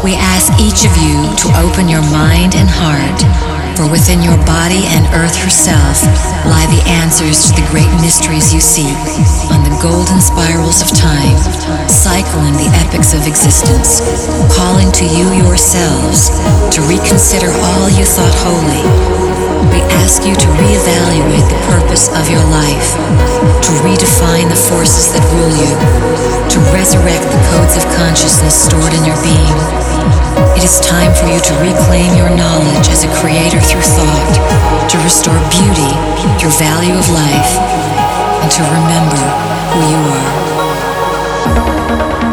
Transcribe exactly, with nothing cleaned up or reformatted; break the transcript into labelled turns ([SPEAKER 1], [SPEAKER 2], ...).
[SPEAKER 1] We ask each of you to open your mind and heart, for within your body and Earth herself lie the answers to the great mysteries you seek on the golden spirals of time, cycling the epochs of existence, calling to you yourselves to reconsider all you thought holy. We ask you to reevaluate the purpose of your life, to redefine the forces that rule you, to resurrect the codes of consciousness stored in your being. It is time for you to reclaim your knowledge as a creator through thought, to restore beauty, your value of life, and to remember who you are.